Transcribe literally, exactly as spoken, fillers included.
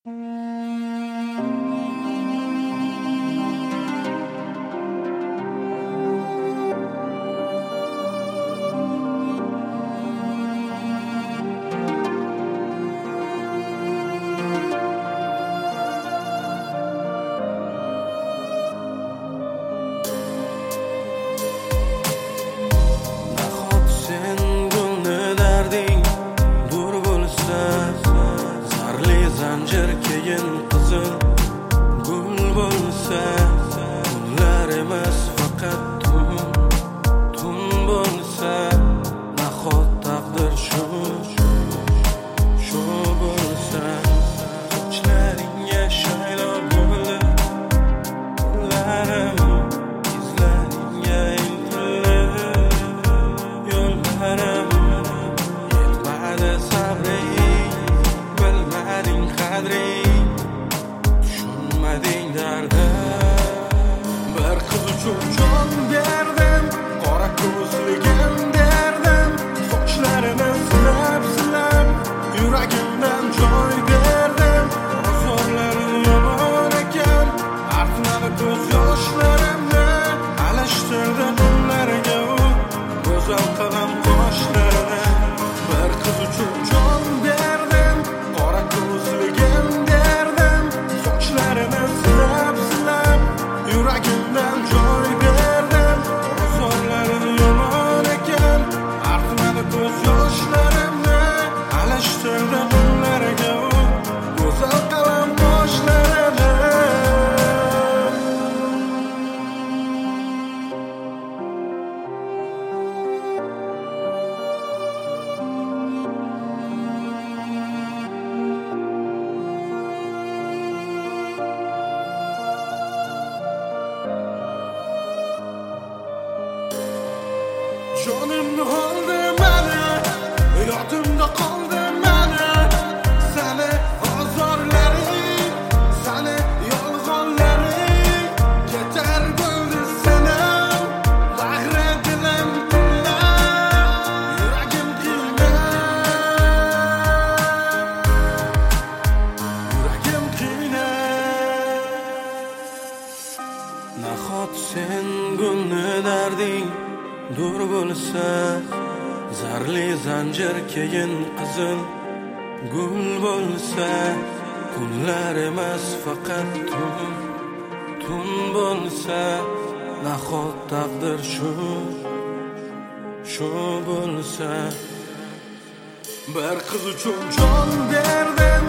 Zanjir keyin qizil gul bo'lsa, gullar emas faqat tun, tun bo'lsa, nahot taqdir shu, shu bo'lsa, sochlaringga shaylo bo'ldi, qo'llarim izlaringga intildi, yo'llarim yetmadi sabring, bilmading qadring, tushunmading dardim. Bir qiz uchun jon berdim, qora ko'zligim derdim, sochlarini silab silab yuragimdan joy berdim. So'zlarim yomon ekan, artmadi ko'z yoshlarimni, alishtirdi kunlarga u go'zal qalam qoshlarini. Bir qiz uchun jon berdim, qora ko'zligim derdim, sochlarini silab silab yuragimdan joy berdim. So'zlarim yomon ekan, artmadi ko'z yoshlarimni, alishtirdi kunlarga u go'zal qalam qoshlarini. Jonimni oldi meni, yodimda qoldi meni, seni ozorlaring, seni yolg'onlaring, ketar bo'ldi seni bag'ri dilim tinglab, yuragim qiynab, yuragim qiynab. Nahot sen gulni darding dur bo'lsa, zarli zanjir keyin qizil gul bo'lsa, kunlar emas faqat tun, tun bo'lsa, nahot taqdir shu, shu bo'lsa. Bir qiz uchun jon berdim,